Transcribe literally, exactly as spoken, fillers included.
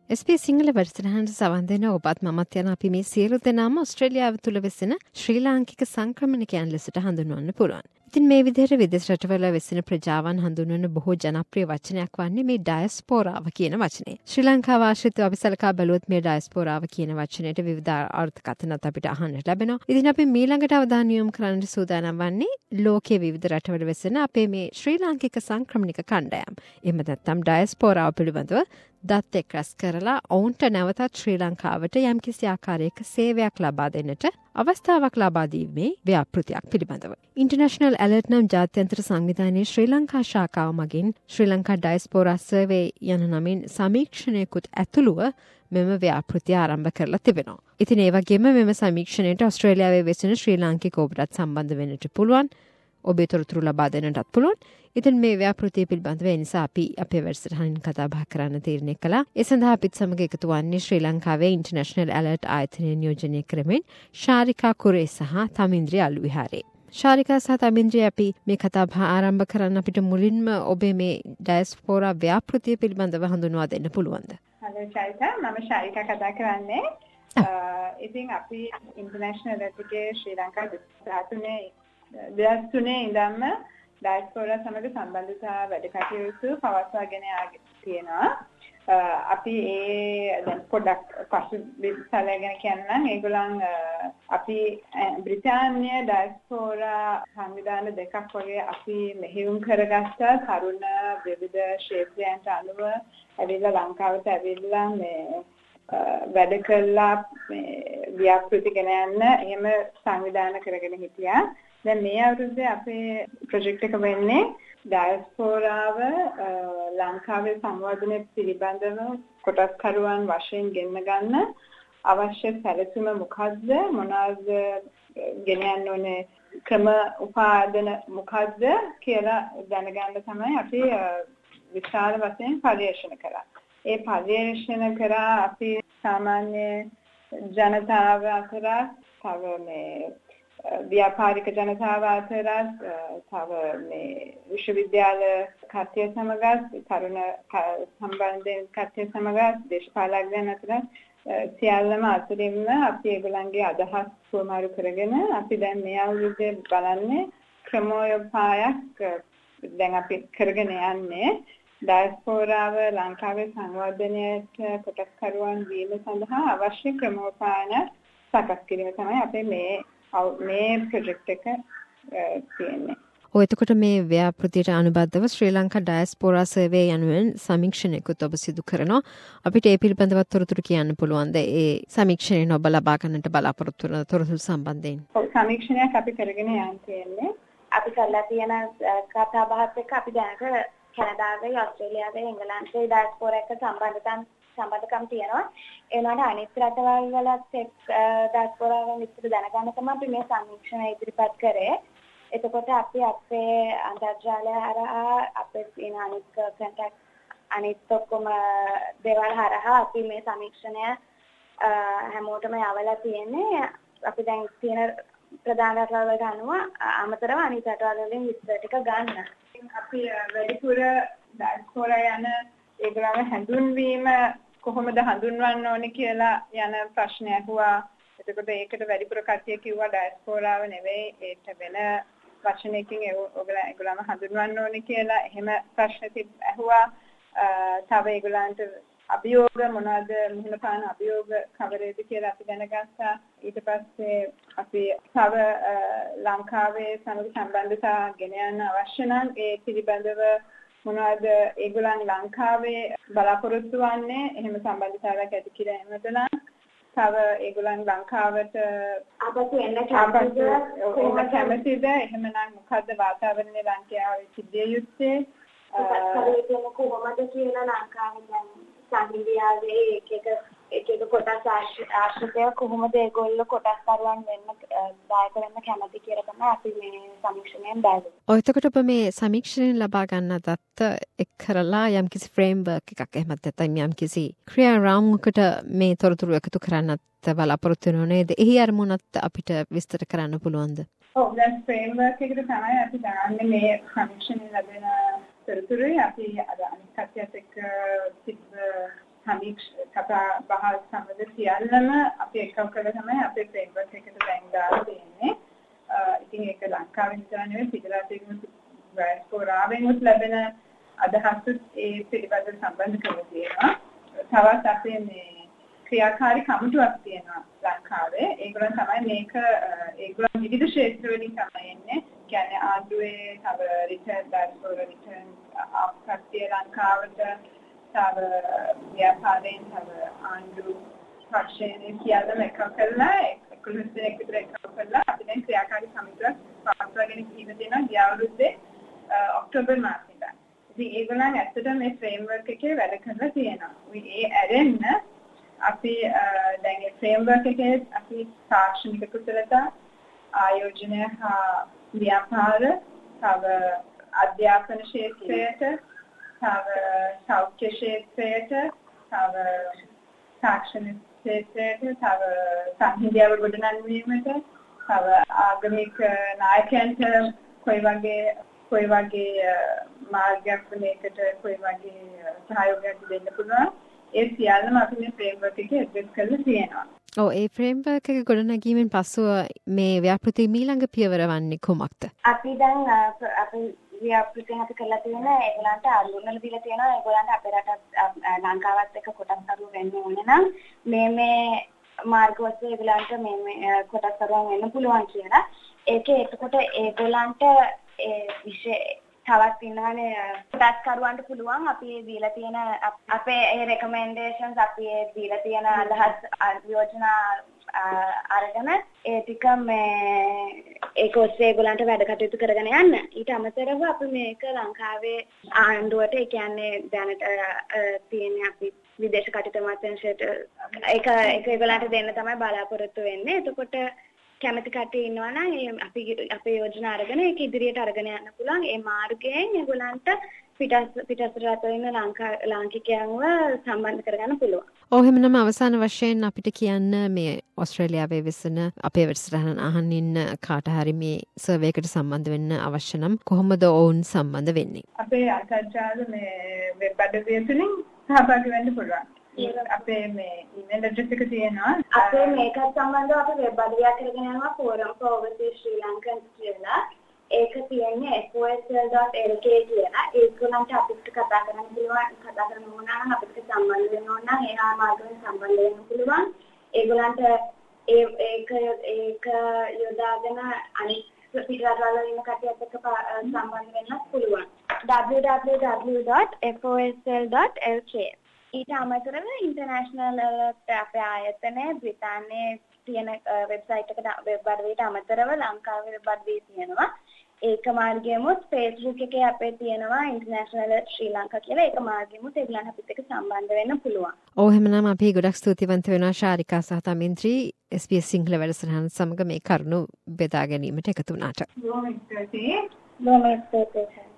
S P Sinhala වැඩසටහනට සවන් දෙන ඔබත් මමත් යන අපි මේ සියලු දෙනාම ඕස්ට්‍රේලියාව තුළ වෙසෙන ශ්‍රී ලාංකික සංක්‍රමණිකයන් ලෙසට හඳුන්වන්න පුළුවන්. ඉතින් මේ විදිහට විදේශ රටවල වෙසෙන ප්‍රජාවන් හඳුන්වන බොහෝ ජනප්‍රිය වචනයක් වන්නේ මේ ඩයස්පෝරාව කියන වචනේ. ශ්‍රී ලංකාව ආශ්‍රිතව අපි සලකා බැලුවොත් මේ ඩයස්පෝරාව කියන වචනයට විවිධ අර්ථකථනත් අපිට අහන්නට ලැබෙනවා. ඉතින් අපි මීළඟට අවධානය යොමු කරන්නට සූදානම් වන්නේ ලෝකයේ විවිධ රටවල වෙසෙන අපේ මේ ශ්‍රී ලාංකික සංක්‍රමණික කණ්ඩායම්. එහෙම නැත්නම් ඩයස්පෝරාව පිළිබඳව දත් එක් රැස් කරලා ඔවුන්ට නැවතත් ශ්‍රී ලංකාවට යම්කිසි ආකාරයක සේවයක් ලබා දෙන්නට අවස්ථාවක් ලබා දීමේ ව්‍යාපෘතියක් පිළිබඳව. ඉන්ටර්නැෂනල් ඇලර්ට් නම් ජාත්‍යන්තර සංවිධානයේ ශ්‍රී ලංකා ශාඛාව මගින් ශ්‍රී ලංකා ඩයස්පෝරා සර්වේ යන නමින් සමීක්ෂණයකුත් ඇතුළුව මෙම ව්‍යාපෘතිය ආරම්භ කරලා තිබෙනවා. ඉතින් ඒ වගේම මෙම සමීක්ෂණයට ඕස්ට්‍රේලියාවේ වෙසෙන ශ්‍රී ලාංකික ඔබටත් සම්බන්ධ වෙන්නට පුළුවන්. ඔබේ තොරතුරු ලබා දෙන්නටත් පුළුවන්. ඉතින් මේ ව්‍යාපෘතිය පිළිබඳව ඒ නිසා අපි අපේ වැඩසටහනින් කතා බහ කරන්න තීරණය කළා. ඒ සඳහා අපිත් සමග එකතු වන්නේ ශ්‍රී ලංකාවේ ඉන්ටර්නැෂනල් ඇලර්ට් ආයතනය නියෝජනය කරමින් ශාරිකා කුරේ සහ තමින්ද්‍රී අලුවිහාරේ. ශාරිකා සහ තමින්ද්‍රී අපි මේ කතා බහ ආරම්භ කරන්න අපිට මුලින්ම ඔබේ මේ ඩයස්පෝරා ව්‍යාපෘතිය පිළිබඳව හඳුන්වා දෙන්න පුළුවන්ද? හලෝ ශාරිකා, මම ශාරිකා කතා කරන්නේ. ඉතින් අපි ඉන්ටර්නැෂනල් ඇලර්ට් එකේ ශ්‍රී ලංකා දෙපාර්තමේන්තුවේ දෙදහස් තුනේ ඉඳන්ම ඩයස්පෝරා සමග සම්බන්ධතා වැඩ කටයුතු පවත්වාගෙන තියෙනවා. අපි ඒ දැන් පොඩක් පසු විස්තරගෙන කියන්නම්. ඒගොල්ලන් අපි බ්‍රිතාන්‍ය ඩයස්පෝරා සංවිධාන දෙකක් වගේ අපි මෙහෙයුම් කරගත්තා. තරුණ විවිධ ක්ෂේත්‍රයන්ට අනුව ඇවිල්ලා ලංකාවට ඇවිල්ලා මේ වැඩ කළා මේ ව්‍යාපෘති ගෙන යන්න එහෙම සංවිධාන කරගෙන හිටියා. දැන් මේ අවුරුද්දේ අපේ ප්‍රොජෙක්ට් එක වෙන්නේ ඩයස්පෝරාව ලංකාවේ සංවර්ධනය පිළිබඳව කොටස්කරුවන් වශයෙන් ගෙන්න ගන්න අවශ්‍ය සැලසුම මොකද්ද, මොනවාද ගෙන යන්න ඕනේ ක්‍රම උපාදන මොකද්ද කියලා දැනගන්න තමයි අපි විශාල වශයෙන් පරිශන කරා. ඒ පරිශන කරා අපි සාමාන්‍ය ජනතාව අතර තව මේ ව්‍යාපාරික ජනතාව අතර තව මේ විශ්වවිද්‍යාල කට්ටිය සමග තරුණ සම්බන්ධයෙන් කට්ටිය සමග දේශපාලකයන් අතර සියල්ලම අතරින්ම අපි ඒගොල්ලන්ගේ අදහස් සුවමාරු කරගෙන අපි දැන් මේ අවුරුද්දේ බලන්නේ ක්‍රමෝපායක් දැන් අපි කරගෙන යන්නේ ඩයස්පෝරාව ලංකාවේ සංවර්ධනයට කොටස්කරුවන් වීම සඳහා අවශ්‍ය ක්‍රමෝපායන සකස් කිරීම තමයි අපේ මේ මේ ප්‍රොජෙක්ට් එක තියෙන්නේ. ඔය එතකොට මේ ව්‍යාපෘතියට අනුබද්ධව ශ්‍රී ලංකා ඩයස්පෝරා සර්වේ යනුවෙන් සමීක්ෂණයකුත් ඔබ සිදු කරනවා. අපිට ඒ පිළිබඳව තොරතුරු කියන්න පුළුවන්ද? ඒ සමීක්ෂණයෙන් ඔබ ලබා ගන්නට බලාපොරොත්තු වන තොරතුරු සම්බන්ධයෙන්. ඔව්, සමීක්ෂණයක් අපි කරගෙන යන්න තියෙන්නේ. අපි කරලා තියෙන කතා බහත් එක්ක අපි දැනට කැනඩාවේ, ඕස්ට්‍රේලියාවේ, එංගලන්තයේ ඩයස්පෝරා එක්ක සම්බන්ධතාන් සම්බන්ධකම් තියෙනවා. ඒ වුණාට අනිත් රටවල් වලත් එක් ඩයස්පෝරාවෙන් විස්තර දැනගන්න තමයි අපි මේ සමීක්ෂණ ඉදිරිපත් කරේ. එතකොට අපි අපේ අන්තර්ජාලය හරහා අපේ තියෙන අනිත් කන්ටැක්ට් අනිත් ඔක්කොම දේවල් හරහා අපි මේ සමීක්ෂණය හැමෝටම යවලා තියෙන්නේ. අපි දැන් තියෙන ප්‍රධාන රටවල් වලට අනුව අමතරව අනිත් රටවල් වලින් විස්තර ටික ගන්න. අපි වැඩිපුර ඩයස්පෝරා යන ඒගොල්ලන්ගේ හැඳුන්වීම කොහොමද හඳුන්වන්න ඕනේ කියලා යන ප්‍රශ්නය අහුවා. එතකොට ඒකට වැඩිපුර කට්ටිය කිව්වා ඩයස්පෝරාව නෙවෙයි ඒට වෙන වචනයකින් ඒගොල්ලන් ඒගොල්ලන්ව හඳුන්වන්න ඕනේ කියලා. එහෙම ප්‍රශ්න තිබ් ඇහුවා. තව ඒගොල්ලන්ට අභියෝග මොනවද මුහුණ පාන අභියෝග කවරේද කියලා අපි දැනගත්තා. ඊට පස්සේ අපි තව ලංකාවේ සමග සම්බන්ධතා ගෙන යන්න අවශ්‍ය නම් ඒ පිළිබඳව මොනවද ඒගොල්ලන් ලංකාවේ බලාපොරොත්තු වෙන්නේ එහෙම සම්බන්ධතාවයක් ඇති කිරීමට නම් තව ඒගොල්ලන් ලංකාවට ආපසු එන්න කැමතිද? එහෙමනම් මොකද්ද වාතාවරණය ලංකාවේ සිද්ධිය යුත්තේ? කොහොමද කියලා ලංකාවේ දැන් සංවිධානයේ එක එක එක එක කොටස් ආශ්‍රිතව කොහොමද ඒගොල්ලෝ කොටස් කරුවන් වෙන්න දායක වෙන්න කැමති කියලා තමයි අපි මේ සමීක්ෂණයෙන් බලන්නේ. ඔය එතකොට ඔබ මේ සමීක්ෂණයෙන් ලබා ගන්න දත්ත එක් කරලා යම්කිසි ෆ්‍රේම්වර්ක් එකක් එහෙමත් නැත්නම් යම්කිසි ක්‍රියා රාමුවකට මේ තොරතුරු එකතු කරන්නත් බලාපොරොත්තු වෙනව නේද? එහි අරමුණත් අපිට විස්තර කරන්න පුළුවන්ද? ඔව්, දැන් ෆ්‍රේම්වර්ක් එකට තමයි අපි දාන්නේ මේ සමීක්ෂණයෙන් ලැබෙන තොරතුරුයි අපි අද අනිත් කට්ටියත් එක්ක තිබ්බ සමීක්ෂ කතා බහ සම්බන්ධ සියල්ලම අපි එකව කරලා තමයි අපේ ෆ්‍රේම්වර්ක් එකට දැන් දාලා තියෙන්නේ. ඉතින් ඒක ලංකාවෙන් විතර නෙවෙයි පිටරටින් ඩයස්පෝරාවෙන් ලැබෙන අදහස් ඒ පිළිබඳව සම්බන්ධ කරලා තියෙනවා. තවත් අපේ මේ ක්‍රියාකාරී කමිටුවක් තියෙනවා ලංකාවේ. ඒගොල්ලන් තමයි මේක ඒගොල්ලන් විවිධ ක්ෂේත්‍ර වලින් තමයි එන්නේ. කියන්නේ ආණ්ඩුවේ තව රිටර්න් ඩයස්පෝරා රිටර්න් අපකට්ටිය ලංකාවට තව ව්‍යාපාරයෙන් තව ආණ්ඩු පක්ෂයෙන් සියල්ලම එකක් කරලා එකොළොස් දෙනෙක් විතර එකක් කරලා අපි දැන් ක්‍රියාකාරී කමිටුවක් පවත්වාගෙන ඉන්න දෙනවා ගිය අවුරුද්දේ ඔක්තෝබර් මාසෙට. ඉතින් ඒගොල්ලන් ඇත්තටම මේ ෆ්‍රේම්වර්ක් එකේ වැඩ කරලා තියෙනවා. ඒ ඇරෙන්න අපි දැන් මේ ෆ්‍රේම්වර්ක් එකේ අපි තාක්ෂණික කුසලතා ආයෝජනය හා ව්‍යාපාර තව අධ්‍යාපන ක්ෂේත්‍රයට තව සෞඛ්‍ය ක්ෂේත්‍රයට තව තාක්ෂණ ක්ෂේත්‍රයට තව සංහිඳියාව ගොඩනැන්වීමට තව ආගමික නායකයන්ට කොයි වගේ කොයි වගේ මාර්ගයක් මේකට කොයි වගේ සහයෝගයක් දෙන්න පුළුවන් ඒ සියල්ලම අපි මේ ෆ්‍රේම්වර්ක් එකේ ඇඩ්‍රස් කරලා තියෙනවා. ඔව් ඒ ෆ්‍රේම්වර්ක් එක ගොඩනැගීමෙන් පසුව මේ ව්‍යාපෘති ඊළඟ පියවර වන්නේ කොහොමද? අපි දැන් අපි ව්‍යාපෘතියෙන් අපි කරලා තියෙන ඒගොල්ලන්ට අඳුරලා දීලා තියෙනවා ඒගොල්ලන්ට අපේ රටත් ලංකාවත් එක්ක කොටස් කරු වෙන්න ඕනේ නම් මේ මේ මාර්ග ඔස්සේ ඒගොල්ලන්ට මේ මේ කොටස් කරුවන් වෙන්න පුළුවන් කියලා. ඒකේ එතකොට ඒගොල්ලන්ට ඒ විශේෂ තවත් ඉන්නවනේ කොටස් කරුවන්ට පුළුවන් අපි දීලා තියෙන අපේ ඒ රෙකමෙන්ඩේෂන්ස් අපි දීලා තියෙන අදහස් යෝජනා අරගෙන ඒ ටික මේ ඒක ඔස්සේ ඒගොල්ලන්ට වැඩ කටයුතු කරගෙන යන්න. ඊට අමතරව අපි මේක ලංකාවේ ආණ්ඩුවට ඒ කියන්නේ දැනට තියෙන අපි විදේශ කටයුතු අමාත්‍යාංශයට ඒක ඒක ඒගොල්ලන්ට දෙන්න තමයි බලාපොරොත්තු වෙන්නේ. එතකොට කැමති කට්ටිය ඉන්නවා නම් අපි අපේ යෝජනා අරගෙන ඒක ඉදිරියට අරගෙන යන්න පුළුවන්. ඒ මාර්ගයෙන් ඒගොල්ලන්ට පිටස් පිටස්තර රටවල ඉන්න ලාංකිකයන්ව සම්බන්ධ කරගන්න පුළුවන්. ඔව් එහෙමනම් අවසාන වශයෙන් අපිට කියන්න මේ ඕස්ට්‍රේලියාවේ වෙසෙන අපේ වැඩසටහන අහන් ඉන්න කාට හරි මේ සර්වේ එකට සම්බන්ධ වෙන්න අවශ්‍ය නම් කොහොමද ඔවුන් සම්බන්ධ වෙන්නේ? අපේ අන්තර්ජාල මේ වෙබ් අඩවිය තුලින් සහභාගී වෙන්න පුළුවන්. අපේ මේ ඊමේල් ඇඩ්‍රස් එක තියෙනවා. අපේ මේකත් සම්බන්ධව අපි වෙබ් අඩවියක් කරගෙන යනවා forum for overseas Sri Lankans කියලා. ඒක තියෙන්නේ f o s l dot l k කියලා. ඒගොල්ලන්ට අපිට කතා කරන්න පුළුවන්. කතා කරන්න ඕන නම් අපිට සම්බන්ධ වෙන්න ඕන නම් ඒ ආමාර්ගයෙන් සම්බන්ධ වෙන්න පුළුවන්. ඒගොල්ලන්ට ඒ ඒක ඒක යොදාගෙන අනිත් පිටරටවල ඉන්න කට්ටියත් එක්ක සම්බන්ධ වෙන්න පුළුවන්. w w w dot f o s l dot l k ඊට අමතරව ඉන්ටර්නැෂනල් අපේ ආයතනයේ බ්‍රිතාන්‍යයේ තියෙන වෙබ්සයිට් එකට වෙබ් අඩවියට අමතරව ලංකාවේ වෙබ් අඩවිය තියෙනවා. ඒක මාර්ගයෙමුත් Facebook එකේ අපේ තියෙනවා ඉන්ටර්නැෂනල් ශ්‍රී ලංකා කියලා. ඒක මාර්ගයෙමුත් ඒගොල්ලන් අපිත් එක්ක සම්බන්ධ වෙන්න පුළුවන්. ඔව් එහෙමනම් අපි ගොඩක් ස්තුතිවන්ත වෙනවා ශාරිකා සහ තමින්ද්‍රී S B S සිංහල වැඩසටහන සමග මේ කරුණු බෙදා ගැනීමට එකතු වුණාට. බොහොම ස්තුතියි. බොහොම ස්තුතියි.